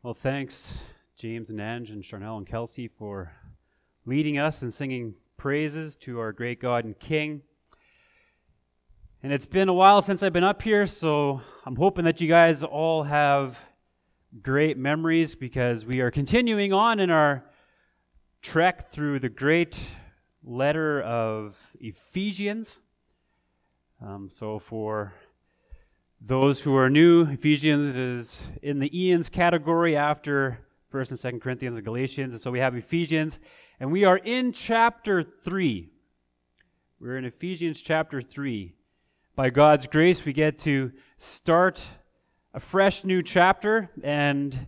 Well, thanks, James and Ange and Charnel and Kelsey, for leading us and singing praises to our great God and King. And it's been a while since I've been up here, so I'm hoping that you guys all have great memories because we are continuing on in our trek through the great letter of Ephesians. So for those who are new, Ephesians is in the Ian's category after 1st and 2nd Corinthians and Galatians. And so we have Ephesians, and we are in chapter 3. We're in Ephesians chapter 3. By God's grace, we get to start a fresh new chapter, and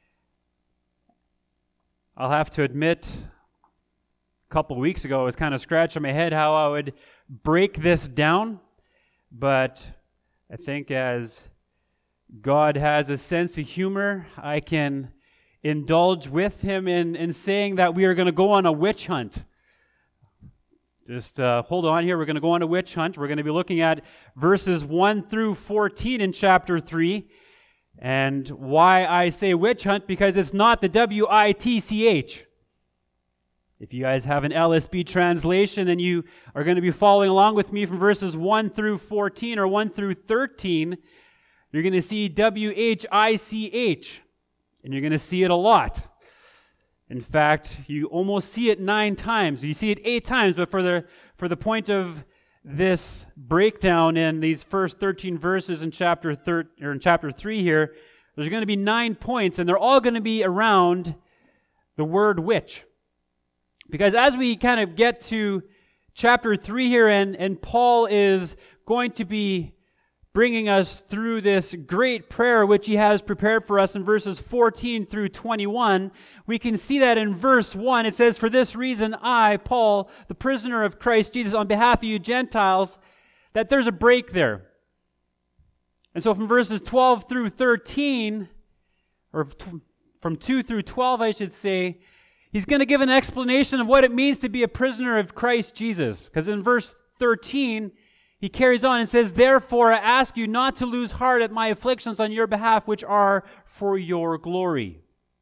I'll have to admit, a couple of weeks ago, I was kind of scratching my head how I would break this down, but I think as God has a sense of humor, I can indulge with him in saying that we are going to go on a witch hunt. Just hold on here. We're going to go on a witch hunt. We're going to be looking at verses 1 through 14 in chapter 3. And why I say witch hunt, because it's not the W-I-T-C-H. If you guys have an LSB translation and you are going to be following along with me from verses 1 through 14 or 1 through 13, you're going to see W-H-I-C-H, and you're going to see it a lot. In fact, you almost see it 9 times. You see it 8 times, but for the point of this breakdown in these first 13 verses in chapter 3 here, there's going to be 9 points, and they're all going to be around the word witch. Because as we kind of get to chapter 3 here, and Paul is going to be bringing us through this great prayer which he has prepared for us in verses 14 through 21, we can see that in verse 1, it says, "For this reason I, Paul, the prisoner of Christ Jesus, on behalf of you Gentiles," that there's a break there. And so from verses 12 through 13, or from 2 through 12, I should say, he's going to give an explanation of what it means to be a prisoner of Christ Jesus. Because in verse 13, he carries on and says, "Therefore I ask you not to lose heart at my afflictions on your behalf, which are for your glory."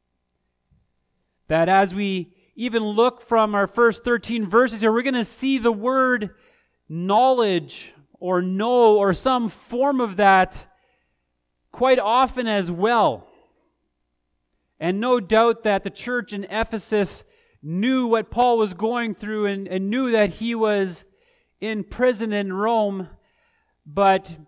That as we even look from our first 13 verses here, we're going to see the word knowledge or know or some form of that quite often as well. And no doubt that the church in Ephesus knew what Paul was going through and knew that he was in prison in Rome. But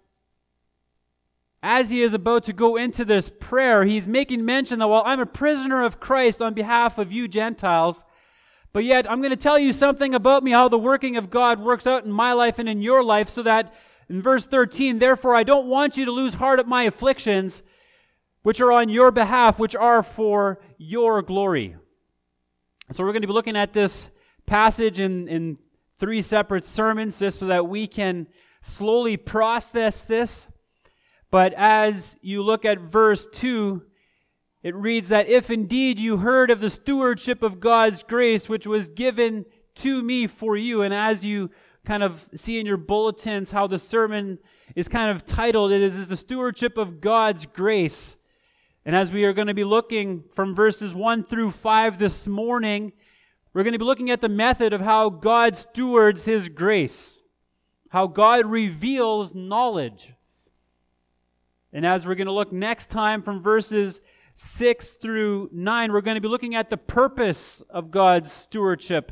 as he is about to go into this prayer, he's making mention that, well, I'm a prisoner of Christ on behalf of you Gentiles, but yet I'm going to tell you something about me, how the working of God works out in my life and in your life, so that in verse 13, "Therefore I don't want you to lose heart at my afflictions, which are on your behalf, which are for your glory." So we're going to be looking at this passage in 3 separate sermons, just so that we can slowly process this. But as you look at verse 2, it reads that, "If indeed you heard of the stewardship of God's grace, which was given to me for you," and as you kind of see in your bulletins how the sermon is kind of titled, it is the stewardship of God's grace. And as we are going to be looking from verses 1 through 5 this morning, we're going to be looking at the method of how God stewards His grace, how God reveals knowledge. And as we're going to look next time from verses 6 through 9, we're going to be looking at the purpose of God's stewardship.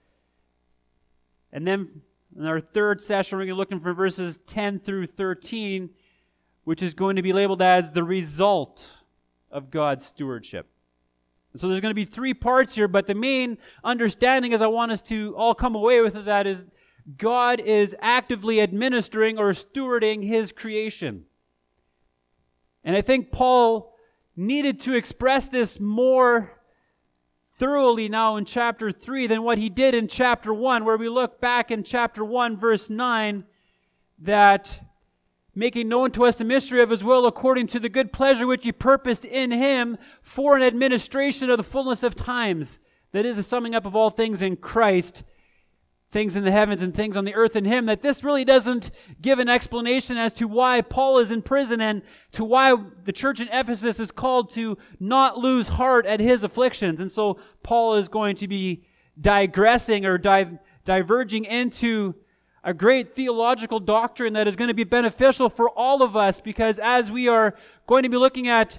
And then in our third session, we're going to be looking from verses 10 through 13, which is going to be labeled as the result of God's stewardship. And so there's going to be 3 parts here, but the main understanding, as I want us to all come away with it, that is God is actively administering or stewarding His creation. And I think Paul needed to express this more thoroughly now in chapter 3 than what he did in chapter 1, where we look back in chapter 1, verse 9, that making known to us the mystery of His will according to the good pleasure which He purposed in Him for an administration of the fullness of times. That is a summing up of all things in Christ. things in the heavens and things on the earth in him, that this really doesn't give an explanation as to why Paul is in prison and to why the church in Ephesus is called to not lose heart at his afflictions. And so Paul is going to be digressing or diverging into a great theological doctrine that is going to be beneficial for all of us, because as we are going to be looking at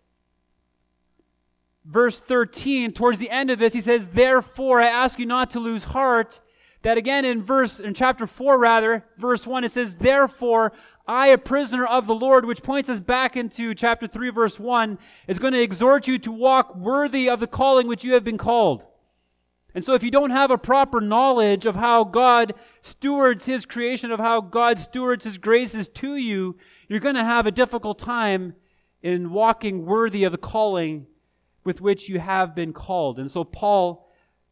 verse 13, towards the end of this, he says, "Therefore I ask you not to lose heart." That again in chapter 4 verse 1, it says, "Therefore I, a prisoner of the Lord," which points us back into chapter 3 verse 1, is going to exhort you to walk worthy of the calling which you have been called. And so if you don't have a proper knowledge of how God stewards his creation, of how God stewards his graces to you, you're going to have a difficult time in walking worthy of the calling with which you have been called. And so Paul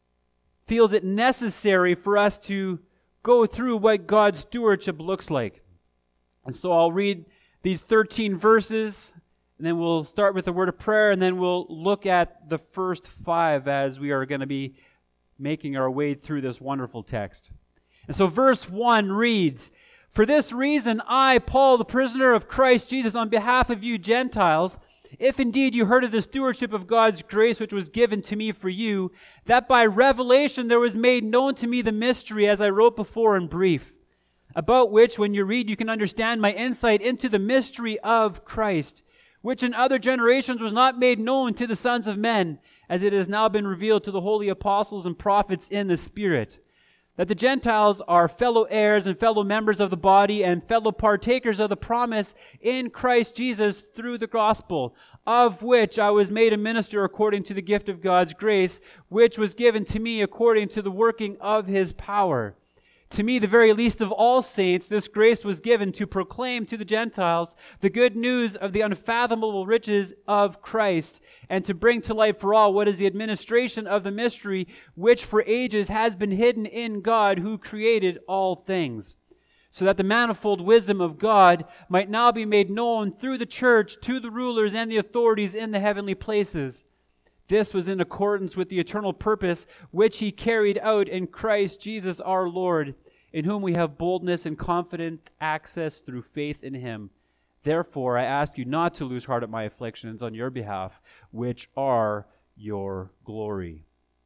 feels it necessary for us to go through what God's stewardship looks like. And so I'll read these 13 verses, and then we'll start with a word of prayer, and then we'll look at the first 5 as we are going to be making our way through this wonderful text. And so verse 1 reads, "For this reason I, Paul, the prisoner of Christ Jesus, on behalf of you Gentiles, if indeed you heard of the stewardship of God's grace which was given to me for you, that by revelation there was made known to me the mystery, as I wrote before in brief, about which when you read you can understand my insight into the mystery of Christ, which in other generations was not made known to the sons of men, as it has now been revealed to the holy apostles and prophets in the Spirit, that the Gentiles are fellow heirs and fellow members of the body and fellow partakers of the promise in Christ Jesus through the gospel, of which I was made a minister according to the gift of God's grace, which was given to me according to the working of his power. To me, the very least of all saints, this grace was given to proclaim to the Gentiles the good news of the unfathomable riches of Christ, and to bring to light for all what is the administration of the mystery, which for ages has been hidden in God who created all things, so that the manifold wisdom of God might now be made known through the church to the rulers and the authorities in the heavenly places. This was in accordance with the eternal purpose which he carried out in Christ Jesus our Lord, in whom we have boldness and confident access through faith in him. Therefore, I ask you not to lose heart at my afflictions on your behalf, which are your glory."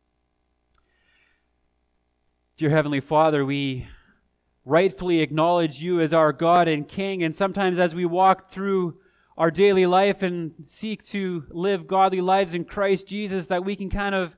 Dear Heavenly Father, we rightfully acknowledge you as our God and King, and sometimes as we walk through our daily life and seek to live godly lives in Christ Jesus, that we can kind of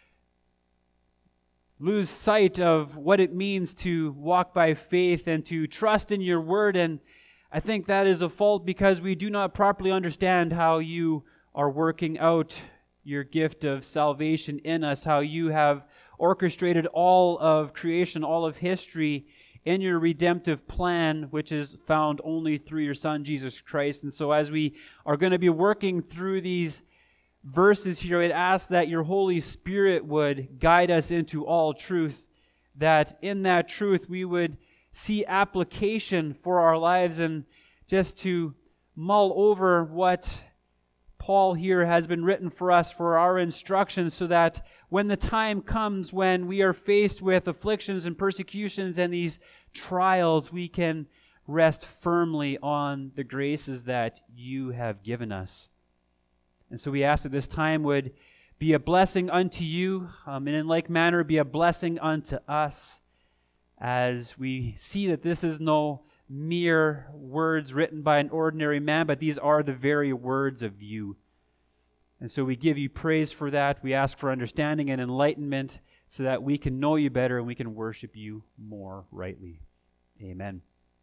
lose sight of what it means to walk by faith and to trust in your word. And I think that is a fault because we do not properly understand how you are working out your gift of salvation in us, how you have orchestrated all of creation, all of history in your redemptive plan, which is found only through your Son, Jesus Christ. And so as we are going to be working through these verses here, I'd ask that your Holy Spirit would guide us into all truth, that in that truth we would see application for our lives, and just to mull over what Paul here has been written for us for our instruction, so that when the time comes when we are faced with afflictions and persecutions and these trials, we can rest firmly on the graces that you have given us. And so we ask that this time would be a blessing unto you, and in like manner be a blessing unto us, as we see that this is no mere words written by an ordinary man, but these are the very words of you. And so we give you praise for that. We ask for understanding and enlightenment so that we can know you better and we can worship you more rightly. Amen.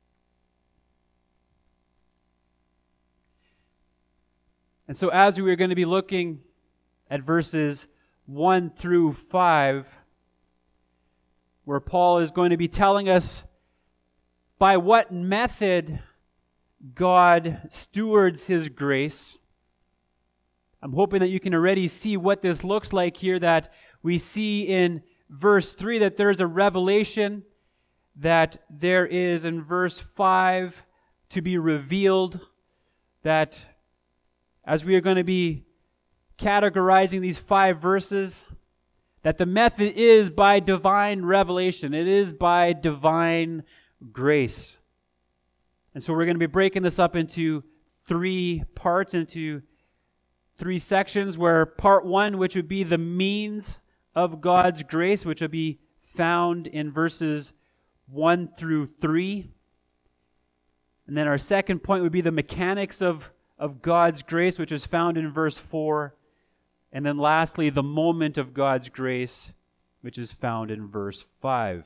And so as we are going to be looking at verses 1 through 5, where Paul is going to be telling us by what method God stewards his grace, I'm hoping that you can already see what this looks like here, that we see in verse 3 that there's a revelation, that there is in verse 5 to be revealed, that as we are going to be categorizing these 5 verses, That the method is by divine revelation. It is by divine grace. And so we're going to be breaking this up into 3 parts, into 3 sections, where part 1, which would be the means of God's grace, which would be found in verses 1 through 3. And then our second point would be the mechanics of God's grace, which is found in verse 4. And then lastly, the moment of God's grace, which is found in verse 5.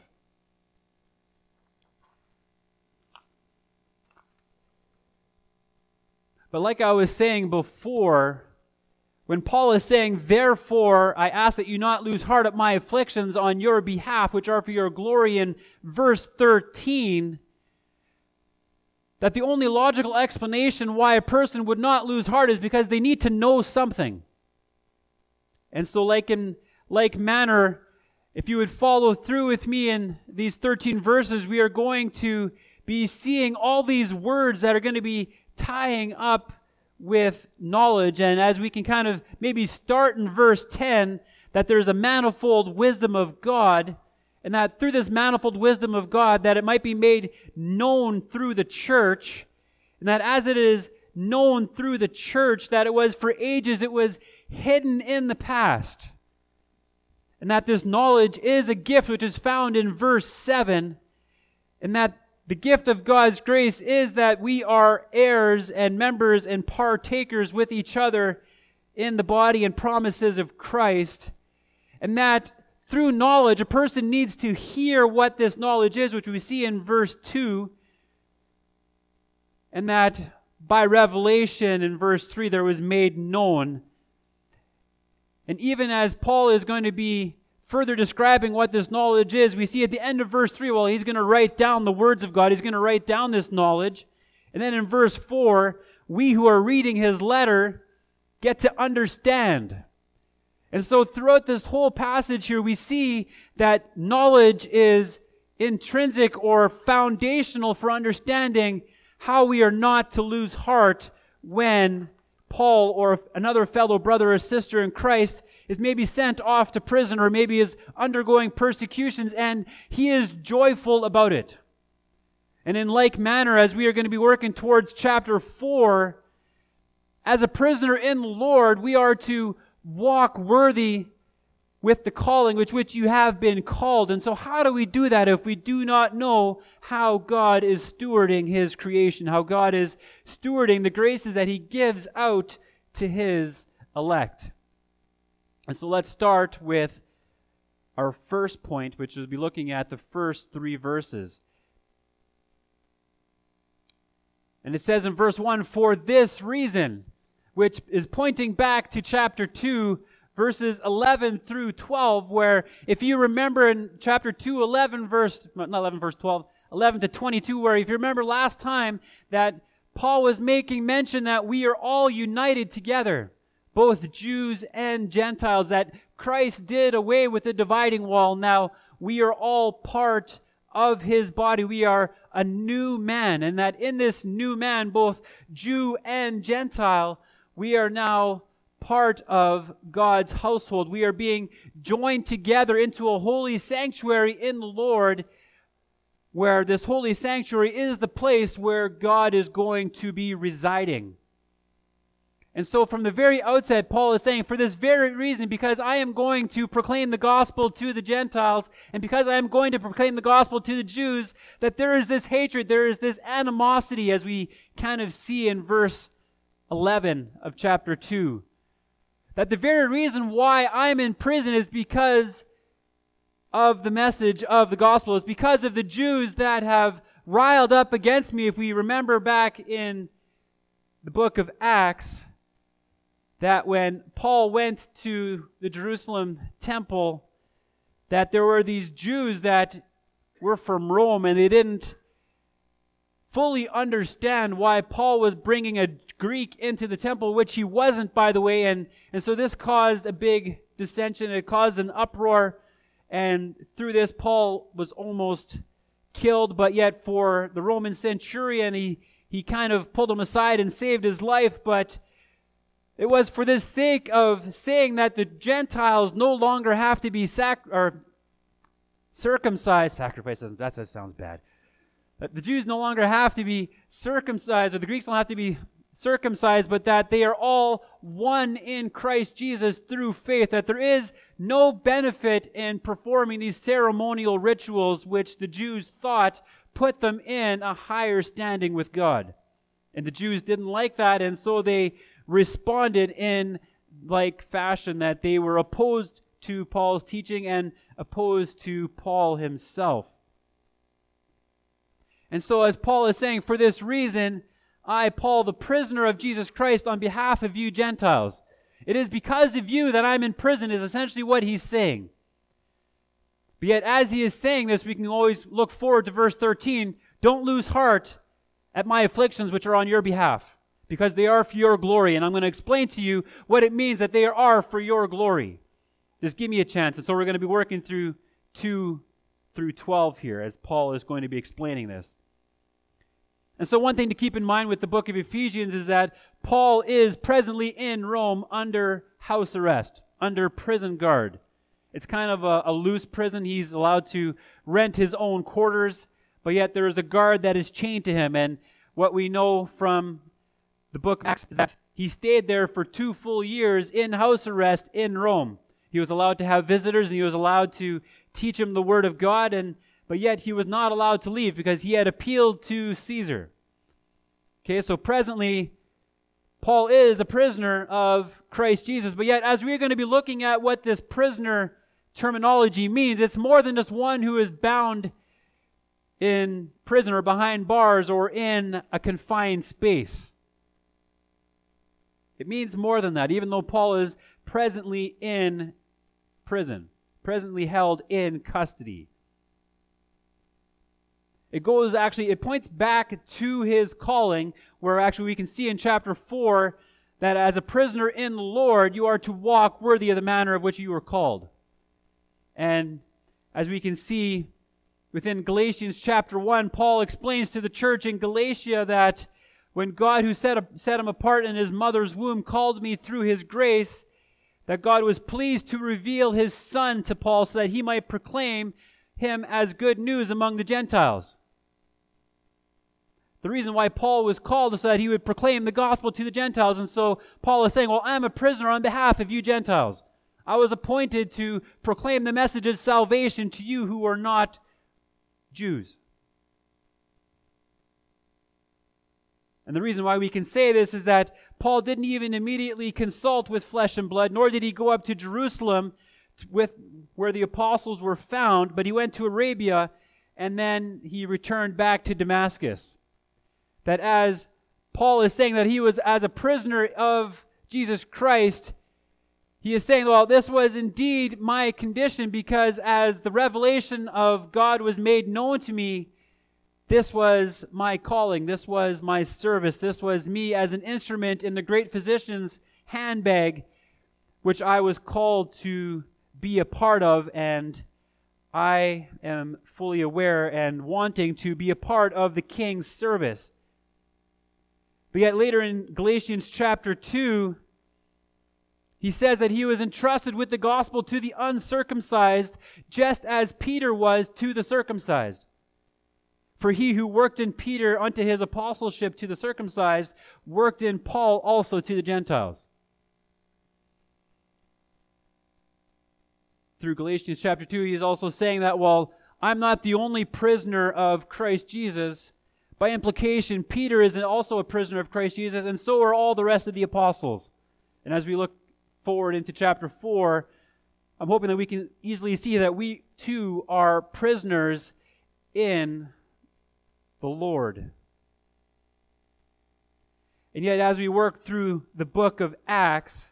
But like I was saying before, when Paul is saying, therefore, I ask that you not lose heart at my afflictions on your behalf, which are for your glory, in verse 13, that the only logical explanation why a person would not lose heart is because they need to know something. And so like manner, if you would follow through with me in these 13 verses, we are going to be seeing all these words that are going to be tying up with knowledge. And as we can kind of maybe start in verse 10, that there's a manifold wisdom of God, and that through this manifold wisdom of God, that it might be made known through the church, and that as it is known through the church, that it was for ages, it was hidden in the past. And that this knowledge is a gift which is found in verse 7, and that the gift of God's grace is that we are heirs and members and partakers with each other in the body and promises of Christ, and that through knowledge, a person needs to hear what this knowledge is, which we see in verse 2, and that by revelation in verse 3 there was made known. And even as Paul is going to be further describing what this knowledge is, we see at the end of verse 3, well, he's going to write down the words of God. He's going to write down this knowledge. And then in verse 4, we who are reading his letter get to understand. And so throughout this whole passage here, we see that knowledge is intrinsic or foundational for understanding how we are not to lose heart when Paul or another fellow brother or sister in Christ is maybe sent off to prison or maybe is undergoing persecutions, and he is joyful about it. And in like manner, as we are going to be working towards chapter 4, as a prisoner in the Lord, we are to walk worthy with the calling with which you have been called. And so how do we do that if we do not know how God is stewarding his creation, how God is stewarding the graces that he gives out to his elect? And so let's start with our first point, which will be looking at the first 3 verses. And it says in verse 1, for this reason, which is pointing back to chapter 2, verses 11 through 12, where if you remember in chapter 2, 11 to 22, where if you remember last time that Paul was making mention that we are all united together, both Jews and Gentiles, that Christ did away with the dividing wall. Now we are all part of his body. We are a new man, and that in this new man, both Jew and Gentile, we are now part of God's household. We are being joined together into a holy sanctuary in the Lord, where this holy sanctuary is the place where God is going to be residing. And so from the very outset, Paul is saying, for this very reason, because I am going to proclaim the gospel to the Gentiles, and because I am going to proclaim the gospel to the Jews, that there is this hatred, there is this animosity, as we kind of see in verse 11 of chapter 2. That the very reason why I'm in prison is because of the message of the gospel. It's because of the Jews that have riled up against me. If we remember back in the book of Acts, that when Paul went to the Jerusalem temple, that there were these Jews that were from Rome, and they didn't fully understand why Paul was bringing a Greek into the temple, which he wasn't, by the way, and so this caused a big dissension. It caused an uproar, and through this Paul was almost killed, but yet for the Roman centurion, he kind of pulled him aside and saved his life. But It was for the sake of saying that the Gentiles no longer have to be circumcised. Sacrifices, that sounds bad. That the Jews no longer have to be circumcised, or the Greeks don't have to be circumcised, but that they are all one in Christ Jesus through faith, that there is no benefit in performing these ceremonial rituals which the Jews thought put them in a higher standing with God. And the Jews didn't like that, and so they responded in like fashion that they were opposed to Paul's teaching and opposed to Paul himself. And so as Paul is saying, for this reason, I, Paul, the prisoner of Jesus Christ, on behalf of you Gentiles. It is because of you that I'm in prison, is essentially what he's saying. But yet, as he is saying this, we can always look forward to verse 13. Don't lose heart at my afflictions which are on your behalf, because they are for your glory. And I'm going to explain to you what it means that they are for your glory. Just give me a chance. And so we're going to be working through 2 through 12 here, as Paul is going to be explaining this. And so one thing to keep in mind with the book of Ephesians is that Paul is presently in Rome under house arrest, under prison guard. It's kind of a loose prison. He's allowed to rent his own quarters, but yet there is a guard that is chained to him. And what we know from the book of Acts is that he stayed there for 2 full years in house arrest in Rome. He was allowed to have visitors, and he was allowed to teach him the word of God, but yet he was not allowed to leave because he had appealed to Caesar. Okay, so presently, Paul is a prisoner of Christ Jesus, but yet as we're going to be looking at what this prisoner terminology means, it's more than just one who is bound in prison or behind bars or in a confined space. It means more than that, even though Paul is presently in prison, presently held in custody. It points back to his calling, where actually we can see in chapter 4 that as a prisoner in the Lord, you are to walk worthy of the manner of which you were called. And as we can see within Galatians chapter 1, Paul explains to the church in Galatia that when God, who set him apart in his mother's womb, called me through his grace, that God was pleased to reveal his Son to Paul so that he might proclaim him as good news among the Gentiles. The reason why Paul was called is so that he would proclaim the gospel to the Gentiles. And so Paul is saying, well, I'm a prisoner on behalf of you Gentiles. I was appointed to proclaim the message of salvation to you who are not Jews. And the reason why we can say this is that Paul didn't even immediately consult with flesh and blood, nor did he go up to Jerusalem where the apostles were found, but he went to Arabia, and then he returned back to Damascus. That as Paul is saying that he was as a prisoner of Jesus Christ, he is saying, well, this was indeed my condition, because as the revelation of God was made known to me, this was my calling, this was my service, this was me as an instrument in the great physician's handbag, which I was called to be a part of, and I am fully aware and wanting to be a part of the king's service. But yet later in Galatians chapter 2, he says that he was entrusted with the gospel to the uncircumcised, just as Peter was to the circumcised. For he who worked in Peter unto his apostleship to the circumcised, worked in Paul also to the Gentiles. Through Galatians chapter 2, he is also saying that, well, I'm not the only prisoner of Christ Jesus. By implication, Peter is also a prisoner of Christ Jesus, and so are all the rest of the apostles. And as we look forward into chapter 4, I'm hoping that we can easily see that we too are prisoners in the Lord. And yet, as we work through the book of Acts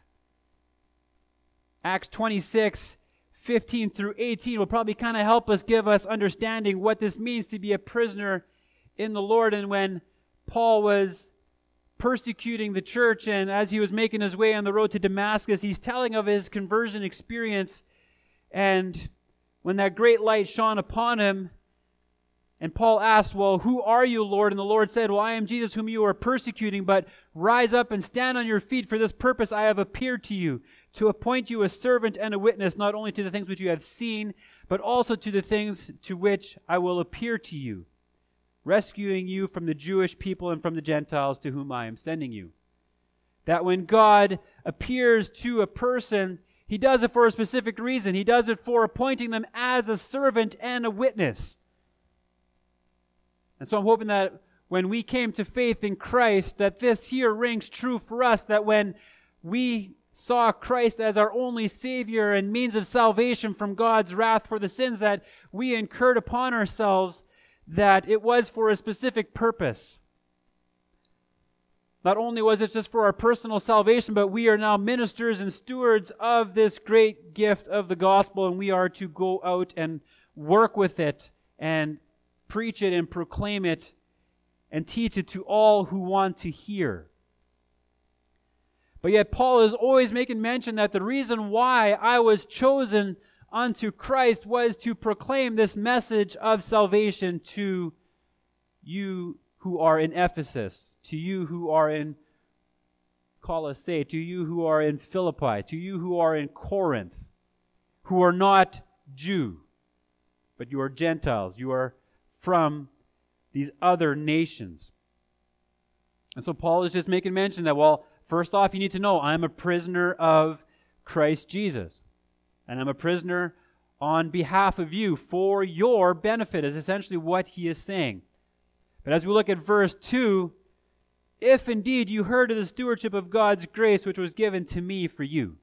26, 15 through 18 will probably kind of help us, give us understanding what this means to be a prisoner in the Lord. And when Paul was persecuting the church, and as he was making his way on the road to Damascus, he's telling of his conversion experience. And when that great light shone upon him, and Paul asked, well, who are you, Lord? And the Lord said, well, I am Jesus whom you are persecuting, but Rise up and stand on your feet. For this purpose I have appeared to you, to appoint you a servant and a witness, not only to the things which you have seen, but also to the things to which I will appear to you, rescuing you from the Jewish people and from the Gentiles to whom I am sending you. That when God appears to a person, He does it for a specific reason. He does it for appointing them as a servant and a witness. And so I'm hoping that when we came to faith in Christ, that this here rings true for us, that when we saw Christ as our only Savior and means of salvation from God's wrath for the sins that we incurred upon ourselves, that it was for a specific purpose. Not only was it just for our personal salvation, but we are now ministers and stewards of this great gift of the gospel, and we are to go out and work with it and preach it and proclaim it and teach it to all who want to hear. But yet Paul is always making mention that the reason why I was chosen unto Christ was to proclaim this message of salvation to you who are in Ephesus, to you who are in Colossae, to you who are in Philippi, to you who are in Corinth, who are not Jew, but you are Gentiles. You are from these other nations. And so Paul is just making mention that, well, first off, you need to know I'm a prisoner of Christ Jesus. And I'm a prisoner on behalf of you for your benefit, is essentially what he is saying. But as we look at verse 2, if indeed you heard of the stewardship of God's grace which was given to me for you.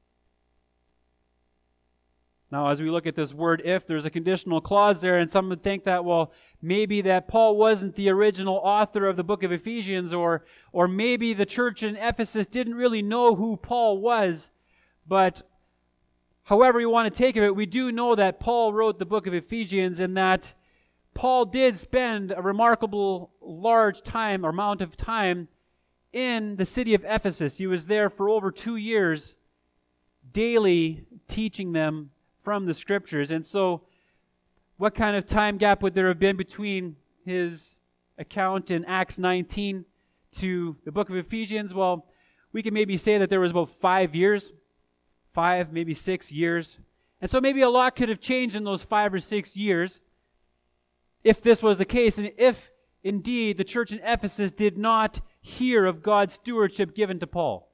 Now, as we look at this word if, there's a conditional clause there, and some would think that, well, maybe that Paul wasn't the original author of the book of Ephesians, or maybe the church in Ephesus didn't really know who Paul was. But however you want to take it, we do know that Paul wrote the book of Ephesians, and that Paul did spend a remarkable large time, or amount of time, in the city of Ephesus. He was there for over 2 years, daily teaching them from the Scriptures. And so, what kind of time gap would there have been between his account in Acts 19 to the book of Ephesians? Well, we can maybe say that there was about 5 years, 5, maybe 6 years. And so maybe a lot could have changed in those 5 or 6 years if this was the case, and if indeed the church in Ephesus did not hear of God's stewardship given to Paul.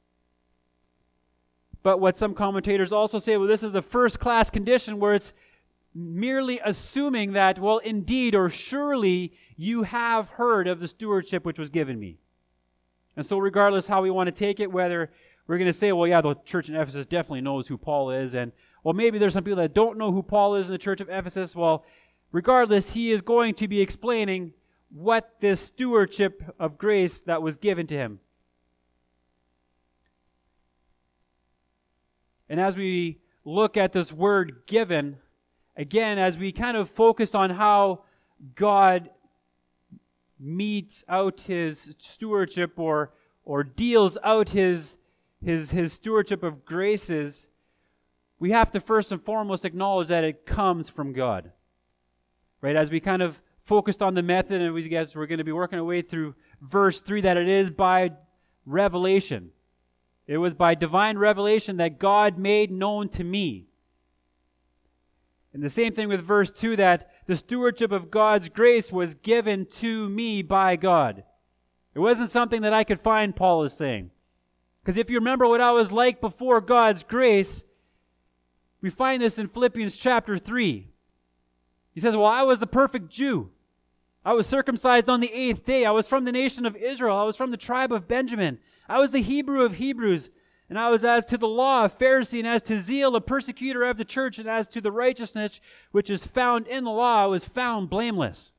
But what some commentators also say, well, this is the first-class condition where it's merely assuming that, well, indeed or surely you have heard of the stewardship which was given me. And so regardless how we want to take it, whether we're going to say, well, yeah, the church in Ephesus definitely knows who Paul is, and, well, maybe there's some people that don't know who Paul is in the church of Ephesus. Well, regardless, he is going to be explaining what this stewardship of grace that was given to him. And as we look at this word given, again, as we kind of focus on how God meets out his stewardship or deals out his stewardship of graces, we have to first and foremost acknowledge that it comes from God. Right? As we kind of focused on the method, and we're going to be working our way through verse 3, that it is by revelation. It was by divine revelation that God made known to me. And the same thing with verse 2, that the stewardship of God's grace was given to me by God. It wasn't something that I could find, Paul is saying. Because if you remember what I was like before God's grace, we find this in Philippians chapter 3. He says, well, I was the perfect Jew. I was circumcised on the 8th day. I was from the nation of Israel. I was from the tribe of Benjamin. I was the Hebrew of Hebrews. And I was as to the law a Pharisee, and as to zeal a persecutor of the church, and as to the righteousness which is found in the law, I was found blameless.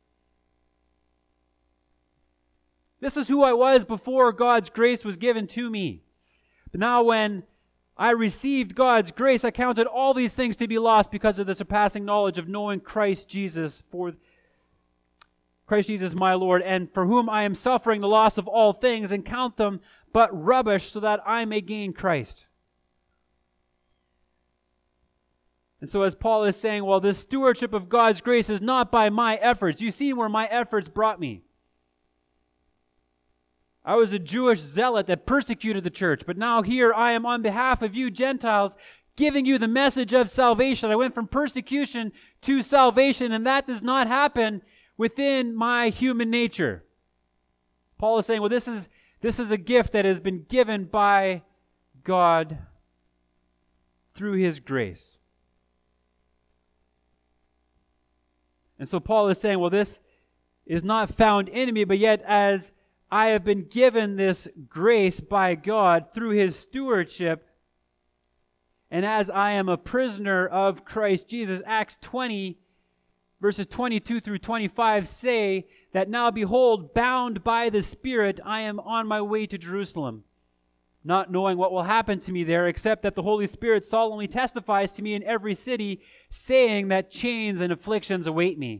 This is who I was before God's grace was given to me. But now when I received God's grace, I counted all these things to be lost because of the surpassing knowledge of knowing Christ Jesus my Lord, and for whom I am suffering the loss of all things, and count them but rubbish, so that I may gain Christ. And so as Paul is saying, well, this stewardship of God's grace is not by my efforts. You see where my efforts brought me. I was a Jewish zealot that persecuted the church, but now here I am on behalf of you Gentiles, giving you the message of salvation. I went from persecution to salvation, and that does not happen within my human nature. Paul is saying, well, this is a gift that has been given by God through His grace. And so Paul is saying, well, this is not found in me, but yet as I have been given this grace by God through His stewardship, and as I am a prisoner of Christ Jesus, Acts 20, verses 22 through 25 say that now behold, bound by the Spirit, I am on my way to Jerusalem, not knowing what will happen to me there, except that the Holy Spirit solemnly testifies to me in every city, saying that chains and afflictions await me.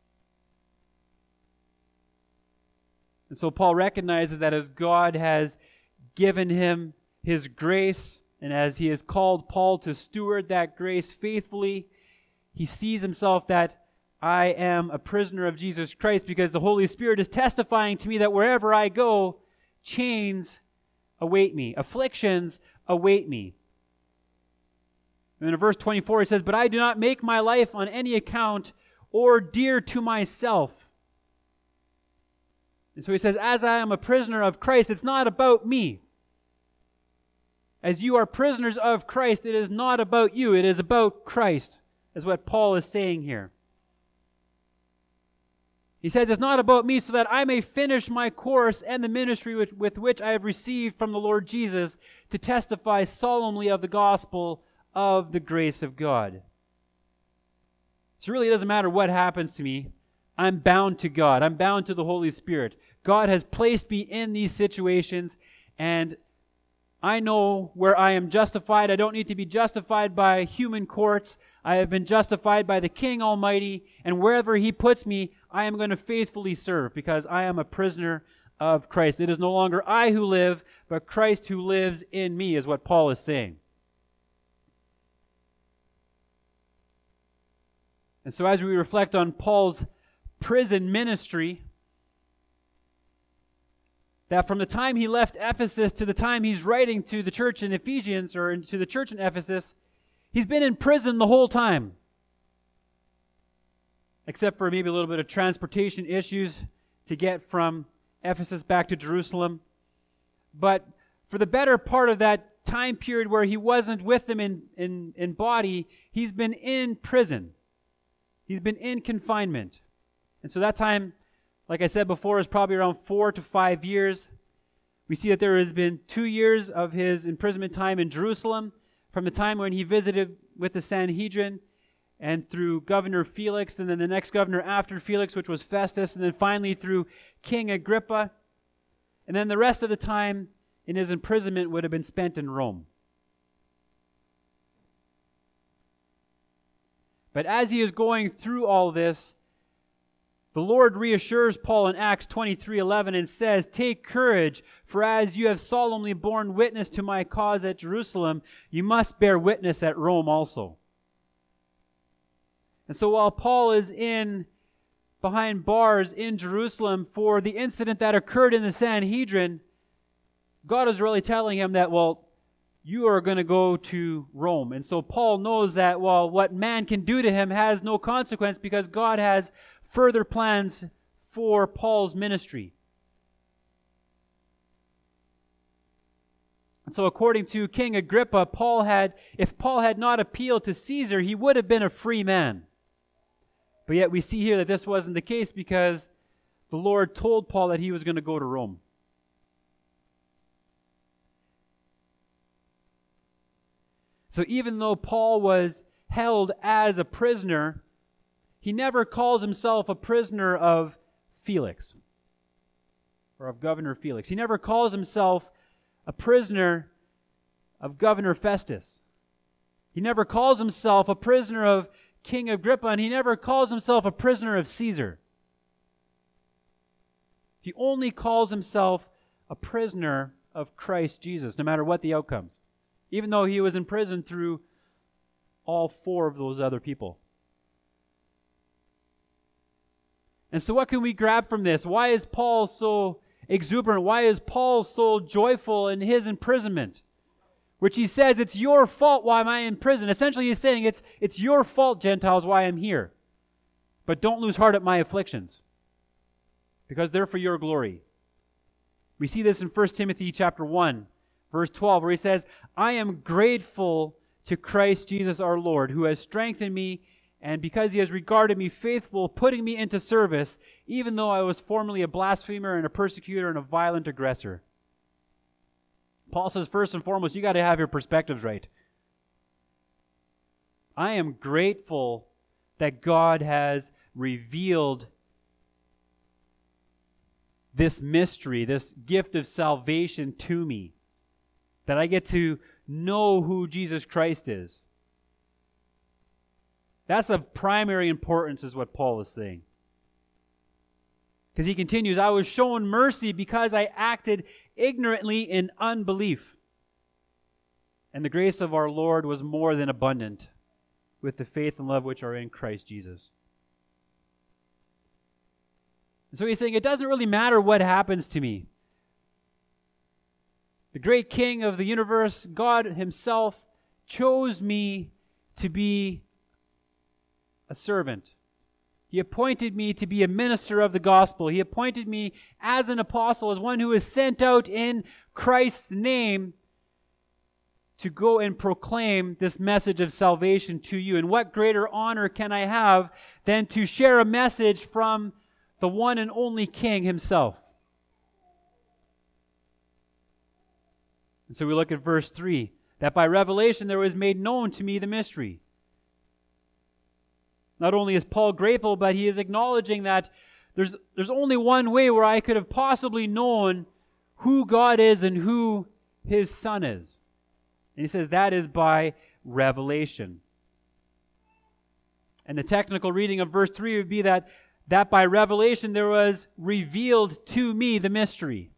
And so Paul recognizes that as God has given him His grace, and as He has called Paul to steward that grace faithfully, he sees himself that I am a prisoner of Jesus Christ because the Holy Spirit is testifying to me that wherever I go, chains await me, afflictions await me. And in verse 24 he says, but I do not make my life on any account or dear to myself. And so he says, as I am a prisoner of Christ, it's not about me. As you are prisoners of Christ, it is not about you. It is about Christ, is what Paul is saying here. He says, it's not about me so that I may finish my course and the ministry with which I have received from the Lord Jesus to testify solemnly of the gospel of the grace of God. So really it doesn't matter what happens to me. I'm bound to God. I'm bound to the Holy Spirit. God has placed me in these situations, and I know where I am justified. I don't need to be justified by human courts. I have been justified by the King Almighty, and wherever He puts me, I am going to faithfully serve because I am a prisoner of Christ. It is no longer I who live, but Christ who lives in me, is what Paul is saying. And so as we reflect on Paul's prison ministry, that from the time he left Ephesus to the time he's writing to the church in Ephesians, or to the church in Ephesus, he's been in prison the whole time. Except for maybe a little bit of transportation issues to get from Ephesus back to Jerusalem. But for the better part of that time period where he wasn't with them in body, he's been in prison. He's been in confinement. And so that time, like I said before, is probably around 4 to 5 years. We see that there has been 2 years of his imprisonment time in Jerusalem, from the time when he visited with the Sanhedrin and through Governor Felix, and then the next governor after Felix, which was Festus, and then finally through King Agrippa. And then the rest of the time in his imprisonment would have been spent in Rome. But as he is going through all this, the Lord reassures Paul in Acts 23:11 and says, take courage, for as you have solemnly borne witness to my cause at Jerusalem, you must bear witness at Rome also. And so while Paul is behind bars in Jerusalem for the incident that occurred in the Sanhedrin, God is really telling him that, well, you are going to go to Rome. And so Paul knows that, well, what man can do to him has no consequence because God has further plans for Paul's ministry. And so according to King Agrippa, if Paul had not appealed to Caesar, he would have been a free man. But yet we see here that this wasn't the case because the Lord told Paul that he was going to go to Rome. So even though Paul was held as a prisoner, he never calls himself a prisoner of Felix or of Governor Felix. He never calls himself a prisoner of Governor Festus. He never calls himself a prisoner of King Agrippa, and he never calls himself a prisoner of Caesar. He only calls himself a prisoner of Christ Jesus, no matter what the outcomes, even though he was in prison through all 4 of those other people. And so what can we grab from this? Why is Paul so exuberant? Why is Paul so joyful in his imprisonment? Which he says, it's your fault why am I in prison. Essentially, he's saying, it's your fault, Gentiles, why I'm here. But don't lose heart at my afflictions, because they're for your glory. We see this in 1 Timothy chapter 1, verse 12, where he says, I am grateful to Christ Jesus our Lord, who has strengthened me, and because he has regarded me faithful, putting me into service, even though I was formerly a blasphemer and a persecutor and a violent aggressor. Paul says, first and foremost, you got to have your perspectives right. I am grateful that God has revealed this mystery, this gift of salvation to me, that I get to know who Jesus Christ is. That's of primary importance, is what Paul is saying. Because he continues, I was shown mercy because I acted ignorantly in unbelief. And the grace of our Lord was more than abundant with the faith and love which are in Christ Jesus. And so he's saying, it doesn't really matter what happens to me. The great King of the universe, God himself, chose me to be a servant. He appointed me to be a minister of the gospel. He appointed me as an apostle, as one who is sent out in Christ's name to go and proclaim this message of salvation to you. And what greater honor can I have than to share a message from the one and only King himself? And so we look at verse 3, that by revelation there was made known to me the mystery. Not only is Paul grateful, but he is acknowledging that there's only one way where I could have possibly known who God is and who his Son is. And he says that is by revelation. And the technical reading of verse 3 would be that by revelation there was revealed to me the mystery.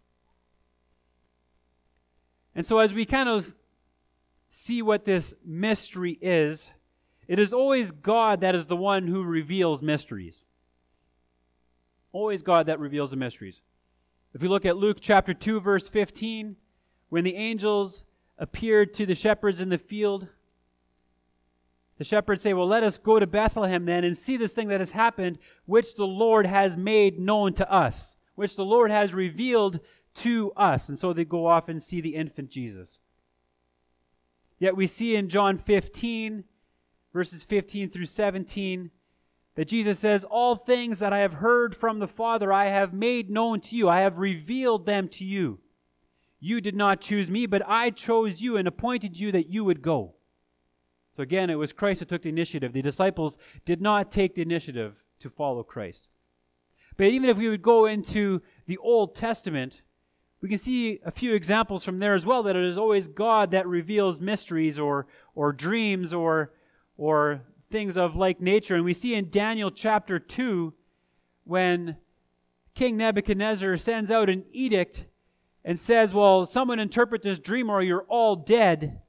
And so as we kind of see what this mystery is, it is always God that is the one who reveals mysteries. Always God that reveals the mysteries. If we look at Luke chapter 2, verse 15, when the angels appeared to the shepherds in the field, the shepherds say, well, let us go to Bethlehem then and see this thing that has happened, which the Lord has made known to us, which the Lord has revealed to us. And so they go off and see the infant Jesus. Yet we see in John 15, verses 15 through 17, that Jesus says, all things that I have heard from the Father I have made known to you. I have revealed them to you. You did not choose me, but I chose you and appointed you that you would go. So again, it was Christ that took the initiative. The disciples did not take the initiative to follow Christ. But even if we would go into the Old Testament, we can see a few examples from there as well, that it is always God that reveals mysteries or dreams or things of like nature. And we see in Daniel chapter 2, when King Nebuchadnezzar sends out an edict and says, well, someone interpret this dream or you're all dead.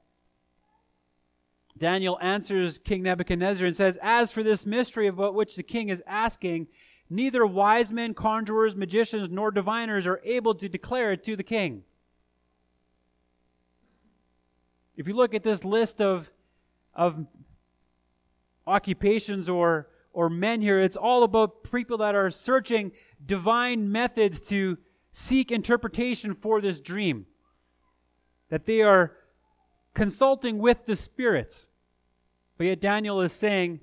Daniel answers King Nebuchadnezzar and says, as for this mystery about which the king is asking, neither wise men, conjurers, magicians, nor diviners are able to declare it to the king. If you look at this list of occupations or men here, it's all about people that are searching divine methods to seek interpretation for this dream. That they are consulting with the spirits. But yet Daniel is saying,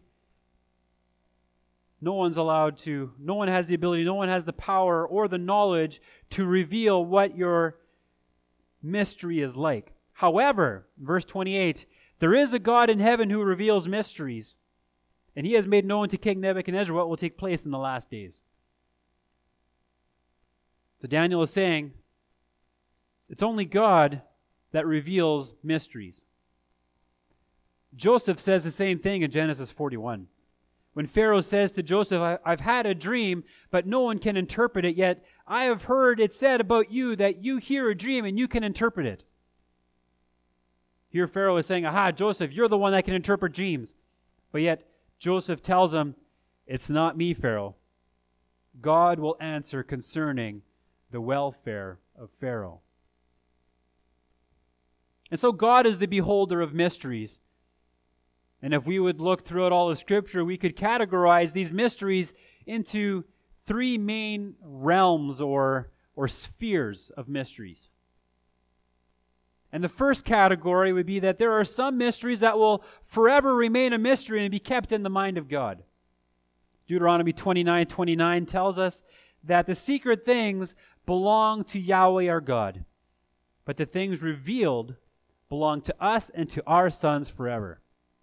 no one has the ability, no one has the power or the knowledge to reveal what your mystery is like. However, verse 28, there is a God in heaven who reveals mysteries, and he has made known to King Nebuchadnezzar what will take place in the last days. So Daniel is saying, it's only God that reveals mysteries. Joseph says the same thing in Genesis 41. When Pharaoh says to Joseph, I've had a dream, but no one can interpret it, yet I have heard it said about you that you hear a dream and you can interpret it. Here Pharaoh is saying, aha, Joseph, you're the one that can interpret dreams. But yet Joseph tells him, it's not me, Pharaoh. God will answer concerning the welfare of Pharaoh. And so God is the beholder of mysteries. And if we would look throughout all of Scripture, we could categorize these mysteries into three main realms or spheres of mysteries. And the first category would be that there are some mysteries that will forever remain a mystery and be kept in the mind of God. Deuteronomy 29:29 tells us that the secret things belong to Yahweh our God, but the things revealed belong to us and to our sons forever.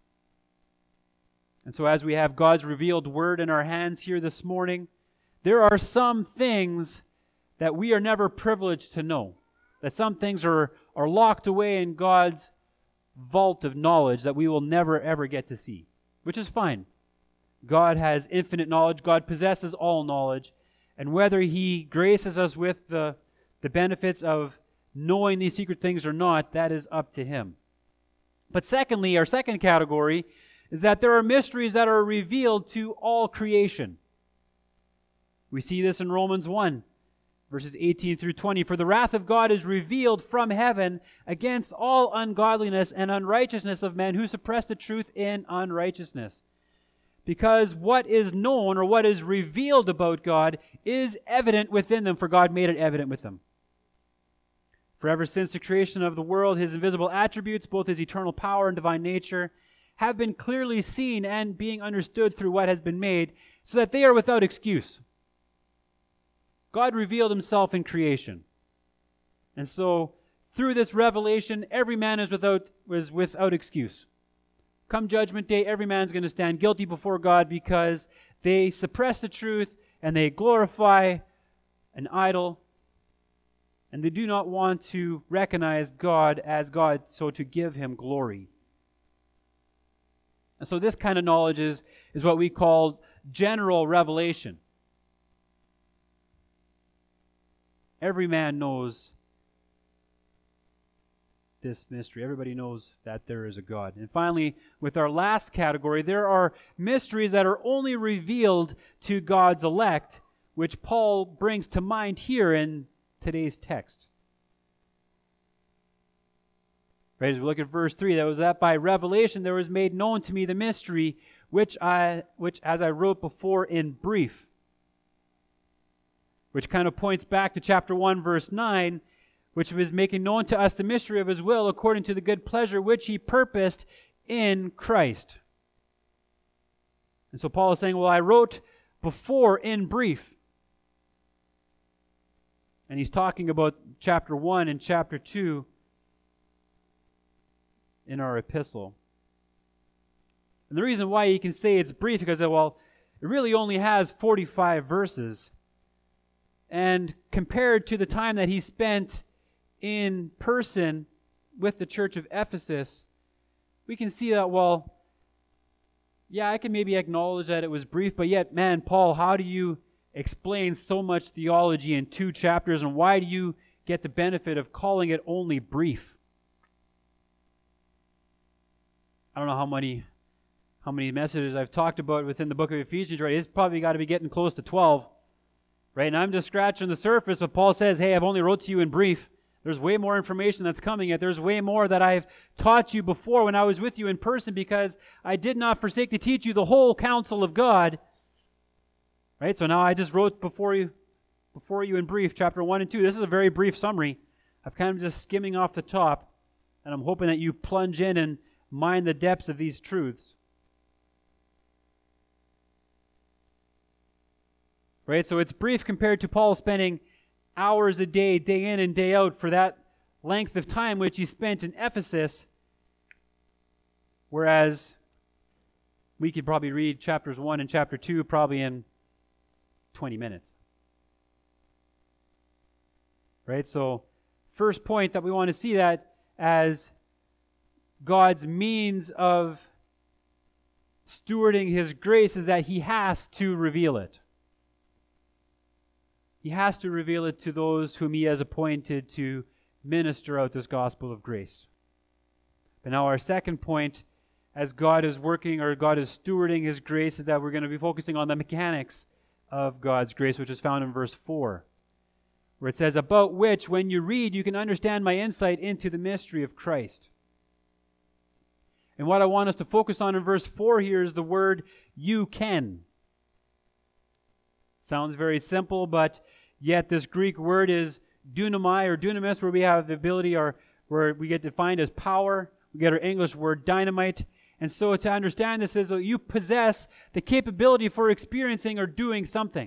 And so as we have God's revealed word in our hands here this morning, there are some things that we are never privileged to know, that some things are locked away in God's vault of knowledge that we will never ever get to see, which is fine. God has infinite knowledge. God possesses all knowledge. And whether He graces us with the benefits of knowing these secret things or not, that is up to Him. But secondly, our second category is that there are mysteries that are revealed to all creation. We see this in Romans 1, verses 18 through 20. For the wrath of God is revealed from heaven against all ungodliness and unrighteousness of men who suppress the truth in unrighteousness. Because what is known or what is revealed about God is evident within them, for God made it evident with them. For ever since the creation of the world, His invisible attributes, both His eternal power and divine nature, have been clearly seen and being understood through what has been made, so that they are without excuse. God revealed Himself in creation. And so, through this revelation, every man is without excuse. Come Judgment Day, every man's going to stand guilty before God because they suppress the truth and they glorify an idol, and they do not want to recognize God as God, so to give Him glory. And so this kind of knowledge is what we call general revelation. Every man knows this mystery. Everybody knows that there is a God. And finally, with our last category, there are mysteries that are only revealed to God's elect, which Paul brings to mind here in today's text. Right, as we look at verse 3, that was that by revelation there was made known to me the mystery, which as I wrote before in brief, which kind of points back to chapter 1, verse 9, which was making known to us the mystery of His will according to the good pleasure which He purposed in Christ. And so Paul is saying, well, I wrote before in brief. And he's talking about chapter 1 and chapter 2 in our epistle. And the reason why he can say it's brief is because, well, it really only has 45 verses. And compared to the time that he spent in person with the church of Ephesus, we can see that, well, yeah, I can maybe acknowledge that it was brief, but yet, man, Paul, how do you explain so much theology in 2 chapters, and why do you get the benefit of calling it only brief? I don't know how many messages I've talked about within the book of Ephesians, right? It's probably got to be getting close to 12, right? And I'm just scratching the surface, but Paul says, hey, I've only wrote to you in brief. There's way more information that's coming yet. There's way more that I've taught you before when I was with you in person, because I did not forsake to teach you the whole counsel of God. Right? So now I just wrote before you in brief, chapter 1 and 2. This is a very brief summary. I'm kind of just skimming off the top, and I'm hoping that you plunge in and mine the depths of these truths. Right? So it's brief compared to Paul spending hours a day, day in and day out, for that length of time which he spent in Ephesus, whereas we could probably read chapters 1 and chapter 2 probably in 20 minutes. Right? So, first point that we want to see that as God's means of stewarding His grace is that He has to reveal it. He has to reveal it to those whom He has appointed to minister out this gospel of grace. But now our second point, as God is working or God is stewarding His grace, is that we're going to be focusing on the mechanics of God's grace, which is found in verse 4, where it says, about which, when you read, you can understand my insight into the mystery of Christ. And what I want us to focus on in verse 4 here is the word you can. Sounds very simple, but yet this Greek word is dunamai or dunamis, where we have the ability, or where we get defined as power. We get our English word dynamite. And so to understand this is that you possess the capability for experiencing or doing something.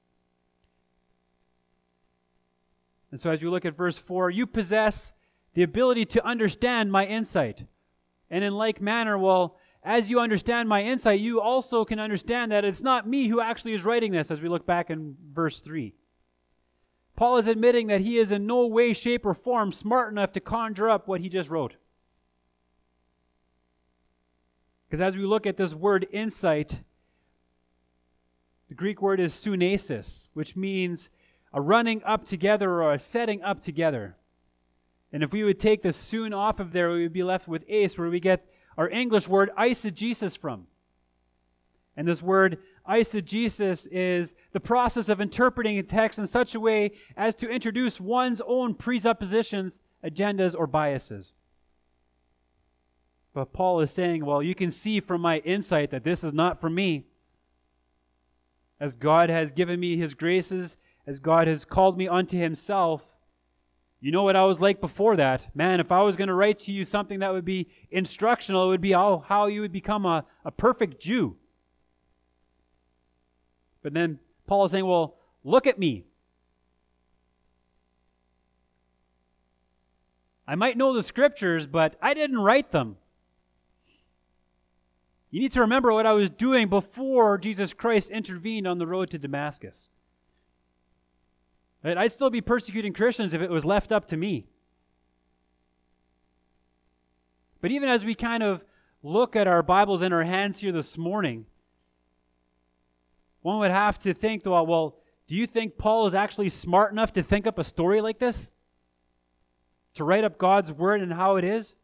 And so as you look at verse 4, you possess the ability to understand my insight. And in like manner, well, as you understand my insight, you also can understand that it's not me who actually is writing this, as we look back in verse 3. Paul is admitting that he is in no way, shape, or form smart enough to conjure up what he just wrote. Because as we look at this word insight, the Greek word is sunesis, which means a running up together or a setting up together. And if we would take the soon off of there, we would be left with ace, where we get our English word eisegesis from. And this word eisegesis is the process of interpreting a text in such a way as to introduce one's own presuppositions, agendas, or biases. But Paul is saying, well, you can see from my insight that this is not from me. As God has given me his graces, as God has called me unto himself, you know what I was like before that? Man, if I was going to write to you something that would be instructional, it would be how you would become a perfect Jew. But then Paul is saying, well, look at me. I might know the scriptures, but I didn't write them. You need to remember what I was doing before Jesus Christ intervened on the road to Damascus. Right? I'd still be persecuting Christians if it was left up to me. But even as we kind of look at our Bibles in our hands here this morning, one would have to think, well, do you think Paul is actually smart enough to think up a story like this? To write up God's word and how it is?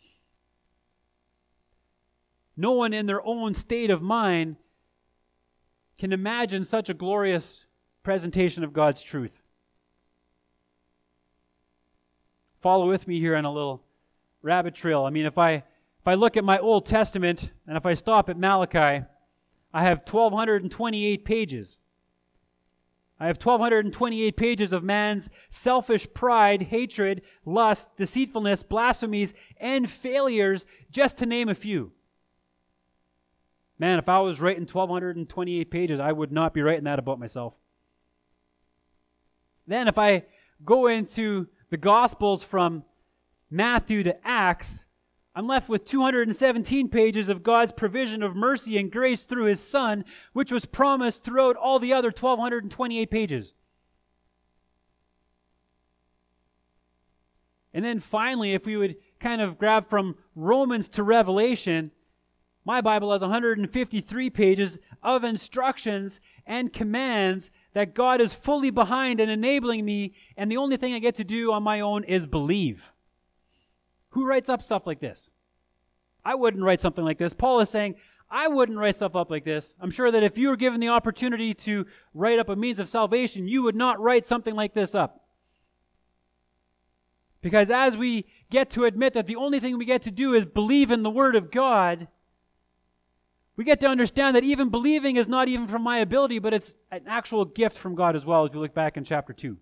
No one in their own state of mind can imagine such a glorious presentation of God's truth. Follow with me here on a little rabbit trail. I mean, if I look at my Old Testament, and if I stop at Malachi, I have 1,228 pages. I have 1,228 pages of man's selfish pride, hatred, lust, deceitfulness, blasphemies, and failures, just to name a few. Man, if I was writing 1,228 pages, I would not be writing that about myself. Then if I go into the Gospels from Matthew to Acts, I'm left with 217 pages of God's provision of mercy and grace through his Son, which was promised throughout all the other 1,228 pages. And then finally, if we would kind of grab from Romans to Revelation, my Bible has 153 pages of instructions and commands that God is fully behind and enabling me, and the only thing I get to do on my own is believe. Who writes up stuff like this? I wouldn't write something like this. Paul is saying, I wouldn't write stuff up like this. I'm sure that if you were given the opportunity to write up a means of salvation, you would not write something like this up. Because as we get to admit that the only thing we get to do is believe in the Word of God, we get to understand that even believing is not even from my ability, but it's an actual gift from God as well, as we look back in chapter 2.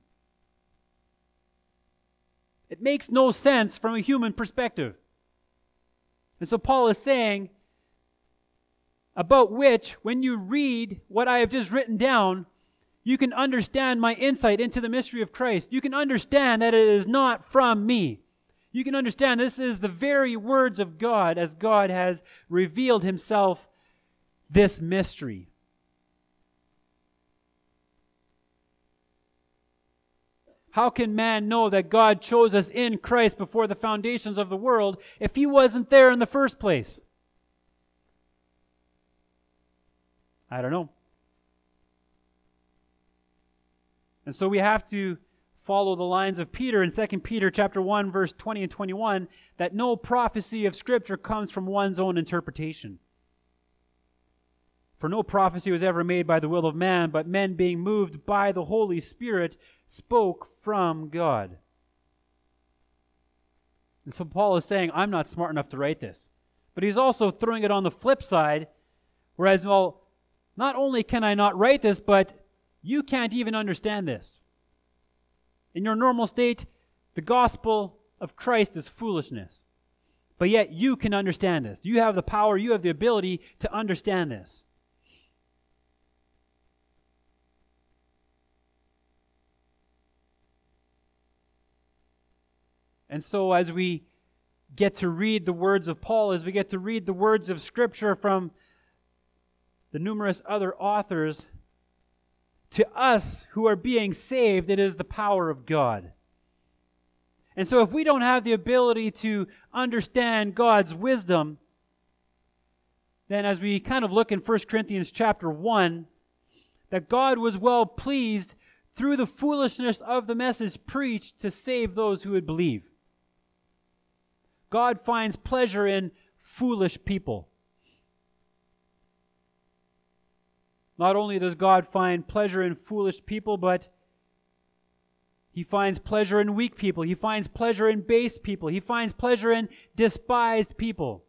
It makes no sense from a human perspective. And so Paul is saying, about which, when you read what I have just written down, you can understand my insight into the mystery of Christ. You can understand that it is not from me. You can understand this is the very words of God as God has revealed himself this mystery. How can man know that God chose us in Christ before the foundations of the world if he wasn't there in the first place? I don't know. And so we have to follow the lines of Peter in 2 Peter chapter 1, verse 20 and 21, that no prophecy of Scripture comes from one's own interpretation. For no prophecy was ever made by the will of man, but men being moved by the Holy Spirit spoke from God. And so Paul is saying, I'm not smart enough to write this. But he's also throwing it on the flip side, whereas, well, not only can I not write this, but you can't even understand this. In your normal state, the gospel of Christ is foolishness. But yet you can understand this. You have the power, you have the ability to understand this. And so as we get to read the words of Paul, as we get to read the words of Scripture from the numerous other authors, to us who are being saved, it is the power of God. And so if we don't have the ability to understand God's wisdom, then as we kind of look in 1 Corinthians chapter 1, that God was well pleased through the foolishness of the message preached to save those who would believe. God finds pleasure in foolish people. Not only does God find pleasure in foolish people, but He finds pleasure in weak people. He finds pleasure in base people. He finds pleasure in despised people.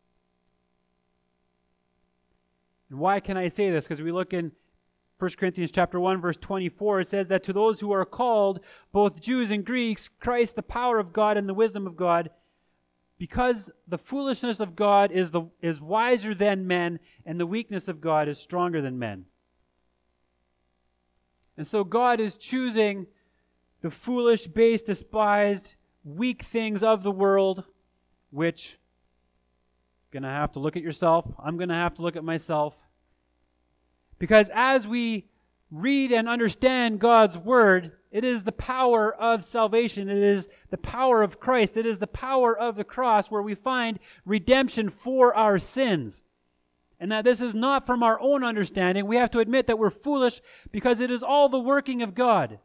And why can I say this? Because we look in 1 Corinthians chapter 1, verse 24, it says that to those who are called, both Jews and Greeks, Christ, the power of God and the wisdom of God, because the foolishness of God is wiser than men, and the weakness of God is stronger than men. And so God is choosing the foolish, base, despised, weak things of the world, which you're going to have to look at yourself. I'm going to have to look at myself. Because as we read and understand God's Word, it is the power of salvation. It is the power of Christ. It is the power of the cross where we find redemption for our sins. And that this is not from our own understanding. We have to admit that we're foolish because it is all the working of God.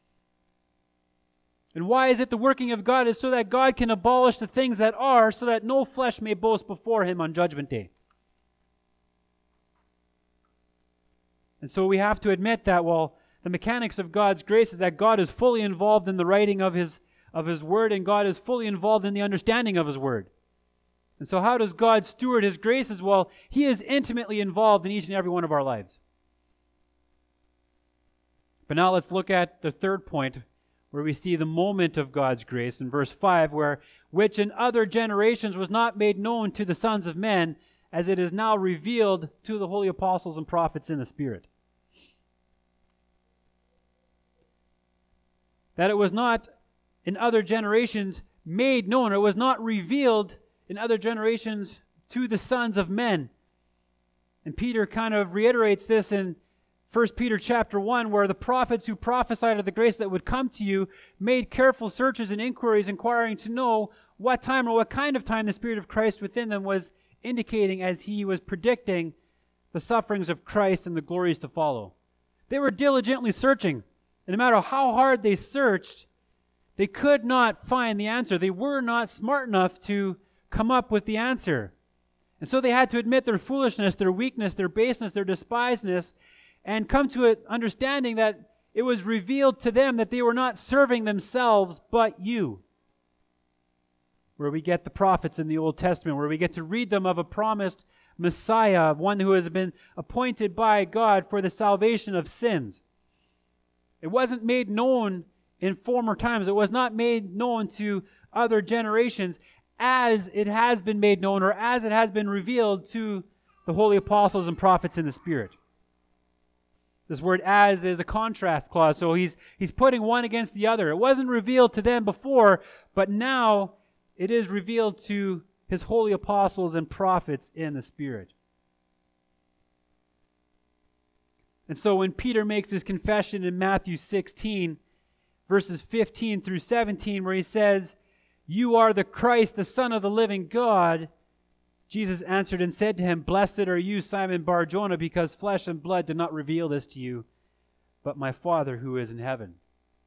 And why is it the working of God? Is so that God can abolish the things that are, so that no flesh may boast before Him on Judgment Day. And so we have to admit that, well, the mechanics of God's grace is that God is fully involved in the writing of His Word, and God is fully involved in the understanding of His Word. And so how does God steward His graces? Well, He is intimately involved in each and every one of our lives. But now let's look at the third point, where we see the moment of God's grace in verse 5, which in other generations was not made known to the sons of men, as it is now revealed to the holy apostles and prophets in the Spirit. That it was not in other generations made known, or it was not revealed in other generations to the sons of men. And Peter kind of reiterates this in 1 Peter chapter 1, where the prophets who prophesied of the grace that would come to you made careful searches and inquiries, inquiring to know what time or what kind of time the Spirit of Christ within them was indicating as He was predicting the sufferings of Christ and the glories to follow. They were diligently searching. And no matter how hard they searched, they could not find the answer. They were not smart enough to come up with the answer. And so they had to admit their foolishness, their weakness, their baseness, their despisedness, and come to an understanding that it was revealed to them that they were not serving themselves, but you. Where we get the prophets in the Old Testament, where we get to read them of a promised Messiah, one who has been appointed by God for the salvation of sins. It wasn't made known in former times. It was not made known to other generations as it has been made known, or as it has been revealed to the holy apostles and prophets in the Spirit. This word "as" is a contrast clause, so he's putting one against the other. It wasn't revealed to them before, but now it is revealed to His holy apostles and prophets in the Spirit. And so when Peter makes his confession in Matthew 16, verses 15 through 17, where he says, "You are the Christ, the Son of the living God," Jesus answered and said to him, "Blessed are you, Simon Bar-Jonah, because flesh and blood did not reveal this to you, but my Father who is in heaven."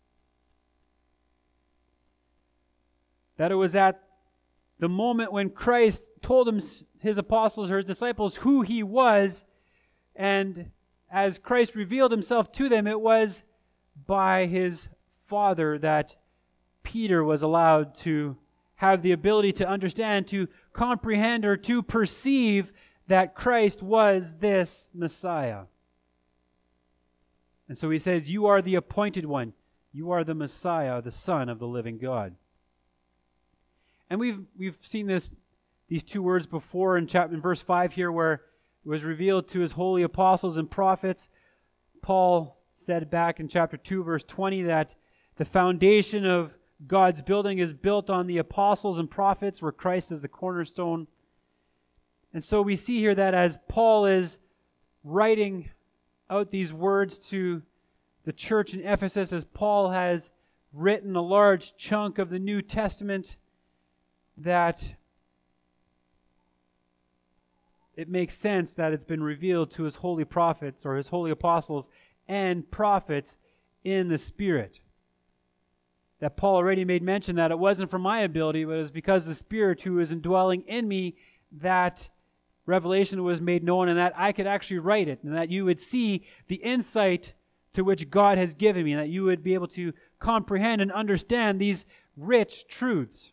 That it was at the moment when Christ told His apostles or His disciples who He was, And as Christ revealed himself to them, it was by his Father that Peter was allowed to have the ability to understand, to comprehend, or to perceive that Christ was this Messiah. And so he says, you are the appointed one. You are the Messiah, the Son of the living God. And we've seen these two words before in verse 5 here, where it was revealed to his holy apostles and prophets. Paul said back in chapter 2, verse 20, that the foundation of God's building is built on the apostles and prophets, where Christ is the cornerstone. And so we see here that as Paul is writing out these words to the church in Ephesus, as Paul has written a large chunk of the New Testament, that it makes sense that it's been revealed to his holy prophets, or his holy apostles and prophets, in the Spirit. That Paul already made mention that it wasn't from my ability, but it was because the Spirit who is indwelling in me that revelation was made known, and that I could actually write it, and that you would see the insight to which God has given me, and that you would be able to comprehend and understand these rich truths.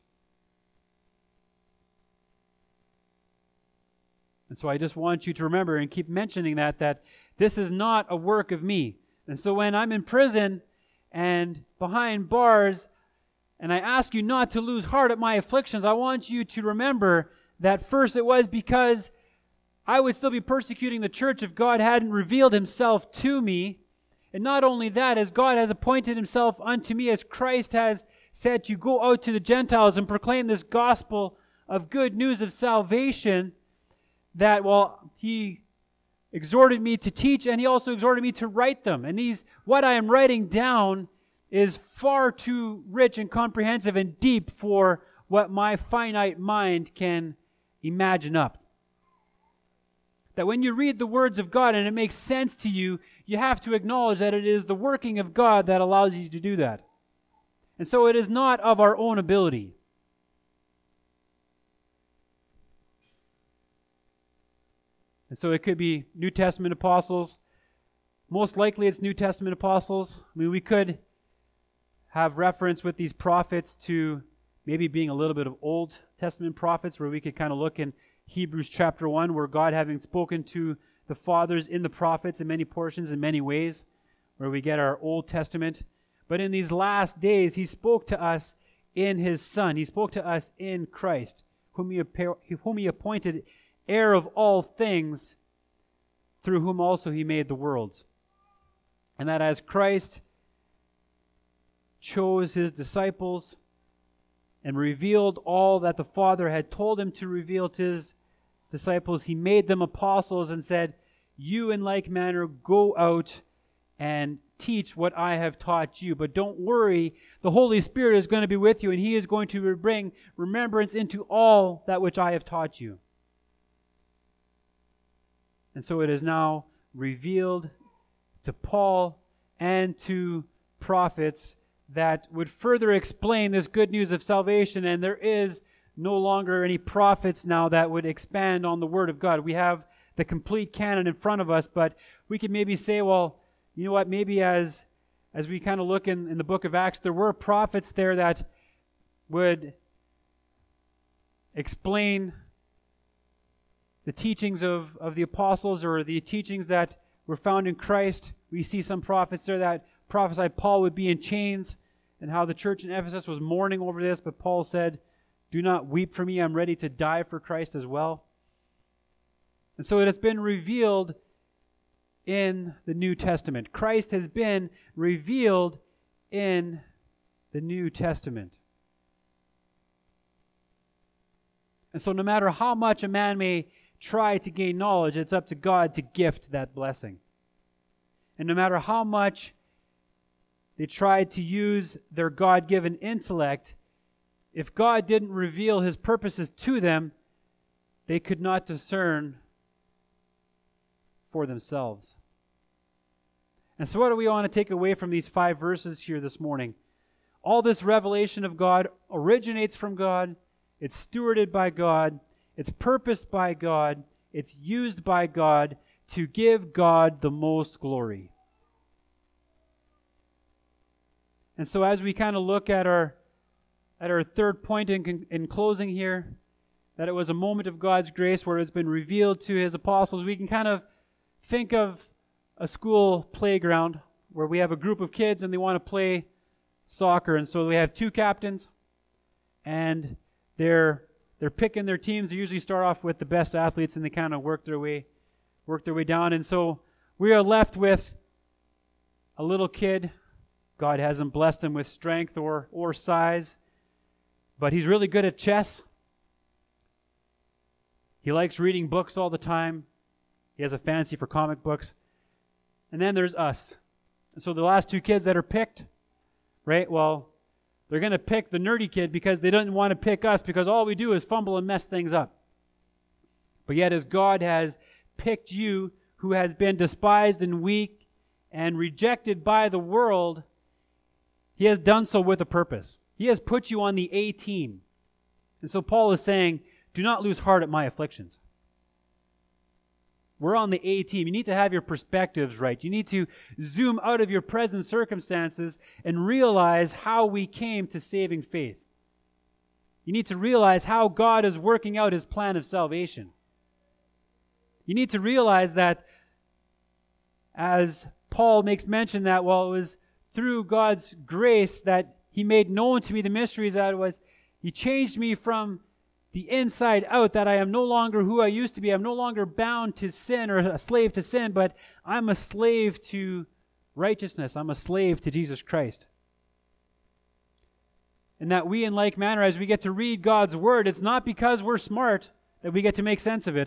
And so I just want you to remember and keep mentioning that this is not a work of me. And so when I'm in prison and behind bars, and I ask you not to lose heart at my afflictions, I want you to remember that first it was because I would still be persecuting the church if God hadn't revealed himself to me. And not only that, as God has appointed himself unto me, as Christ has said to go out to the Gentiles and proclaim this gospel of good news of salvation, that, well, he exhorted me to teach, and he also exhorted me to write them. And what I am writing down is far too rich and comprehensive and deep for what my finite mind can imagine up. That when you read the words of God and it makes sense to you, you have to acknowledge that it is the working of God that allows you to do that. And so it is not of our own ability. And so it could be New Testament apostles. Most likely it's New Testament apostles. I mean, we could have reference with these prophets to maybe being a little bit of Old Testament prophets, where we could kind of look in Hebrews chapter 1, where God, having spoken to the fathers in the prophets in many portions, in many ways, where we get our Old Testament. But in these last days, he spoke to us in his Son. He spoke to us in Christ, whom he appointed heir of all things, through whom also he made the worlds. And that as Christ chose his disciples and revealed all that the Father had told him to reveal to his disciples, he made them apostles and said, you in like manner go out and teach what I have taught you. But don't worry, the Holy Spirit is going to be with you, and he is going to bring remembrance into all that which I have taught you. And so it is now revealed to Paul and to prophets that would further explain this good news of salvation. And there is no longer any prophets now that would expand on the Word of God. We have the complete canon in front of us, but we could maybe say, well, you know what, maybe as we kind of look in the book of Acts, there were prophets there that would explain the teachings of the apostles, or the teachings that were found in Christ. We see some prophets there that prophesied Paul would be in chains, and how the church in Ephesus was mourning over this, but Paul said, do not weep for me, I'm ready to die for Christ as well. And so it has been revealed in the New Testament. Christ has been revealed in the New Testament. And so no matter how much a man may try to gain knowledge, it's up to God to gift that blessing. And no matter how much they tried to use their God-given intellect, if God didn't reveal his purposes to them, they could not discern for themselves. And so what do we want to take away from these 5 verses here this morning? All this revelation of God originates from God, it's stewarded by God, it's purposed by God, it's used by God to give God the most glory. And so as we kind of look at our third point in closing here, that it was a moment of God's grace where it's been revealed to his apostles, we can kind of think of a school playground where we have a group of kids and they want to play soccer. And so we have two captains, and they're picking their teams. They usually start off with the best athletes, and they kind of work their way down. And so we are left with a little kid. God hasn't blessed him with strength or size, but he's really good at chess. He likes reading books all the time. He has a fancy for comic books. And then there's us. And so the last two kids that are picked, right? Well, they're going to pick the nerdy kid because they didn't want to pick us, because all we do is fumble and mess things up. But yet as God has picked you, who has been despised and weak and rejected by the world, he has done so with a purpose. He has put you on the A team. And so Paul is saying, do not lose heart at my afflictions. We're on the A team. You need to have your perspectives right. You need to zoom out of your present circumstances and realize how we came to saving faith. You need to realize how God is working out his plan of salvation. You need to realize that, as Paul makes mention that, well, it was through God's grace that he made known to me the mysteries, that it was, he changed me from the inside out, that I am no longer who I used to be. I'm no longer bound to sin or a slave to sin, but I'm a slave to righteousness. I'm a slave to Jesus Christ. And that we, in like manner, as we get to read God's word, it's not because we're smart that we get to make sense of it.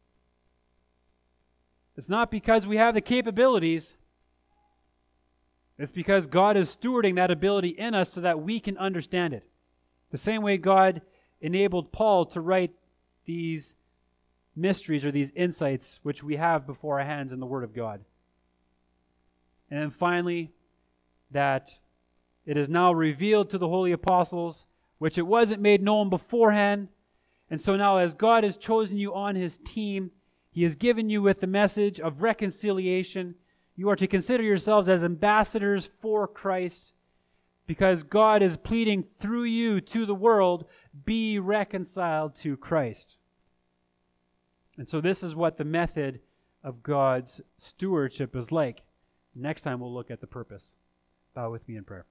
It's not because we have the capabilities. It's because God is stewarding that ability in us so that we can understand it. The same way God enabled Paul to write these mysteries or these insights which we have before our hands in the Word of God. And then finally, that it is now revealed to the holy apostles, which it wasn't made known beforehand. And so now, as God has chosen you on his team, he has given you with the message of reconciliation. You are to consider yourselves as ambassadors for Christ, because God is pleading through you to the world, be reconciled to Christ. And so this is what the method of God's stewardship is like. Next time we'll look at the purpose. Bow with me in prayer.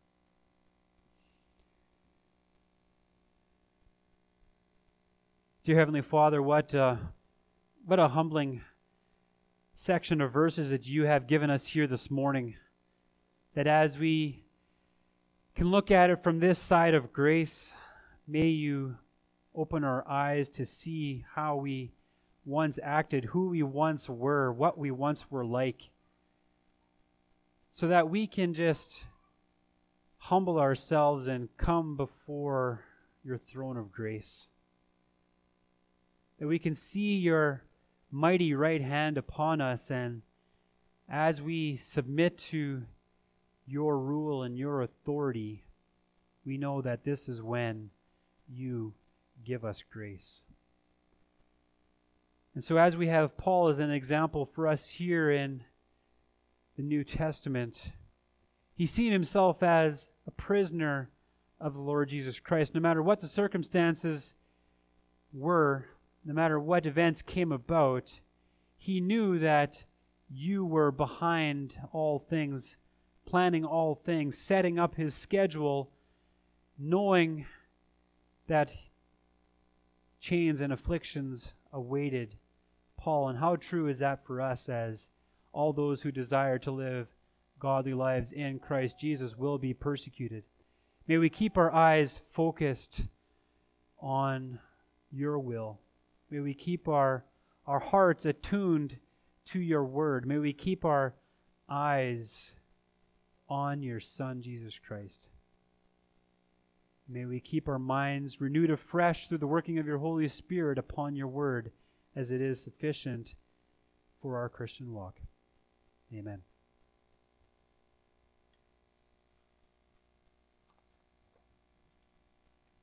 Dear Heavenly Father, what a humbling section of verses that you have given us here this morning. That as we can look at it from this side of grace, may you open our eyes to see how we once acted, who we once were, what we once were like, so that we can just humble ourselves and come before your throne of grace. That we can see your mighty right hand upon us, and as we submit to your rule and your authority, we know that this is when you give us grace. And so as we have Paul as an example for us here in the New Testament, he's seen himself as a prisoner of the Lord Jesus Christ. No matter what the circumstances were, no matter what events came about, he knew that you were behind all things, planning all things, setting up his schedule, knowing that chains and afflictions awaited Paul. And how true is that for us, as all those who desire to live godly lives in Christ Jesus will be persecuted. May we keep our eyes focused on your will. May we keep our hearts attuned to your word. May we keep our eyes on your Son, Jesus Christ. May we keep our minds renewed afresh through the working of your Holy Spirit upon your word, as it is sufficient for our Christian walk. Amen.